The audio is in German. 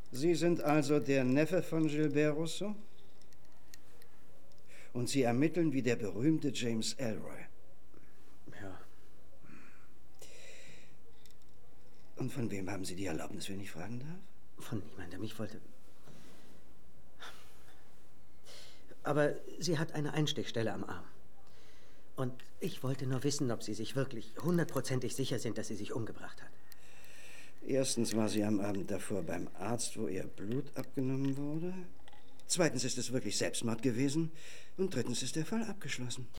Sie sind also der Neffe von Gilbert Rousseau? Und Sie ermitteln wie der berühmte James Ellroy. Ja. Und von wem haben Sie die Erlaubnis, wenn ich fragen darf? Von niemandem. Ich wollte... Aber sie hat eine Einstichstelle am Arm. Und ich wollte nur wissen, ob Sie sich wirklich 100%ig sicher sind, dass sie sich umgebracht hat. Erstens war sie am Abend davor beim Arzt, wo ihr Blut abgenommen wurde. Zweitens ist es wirklich Selbstmord gewesen. Und drittens ist der Fall abgeschlossen.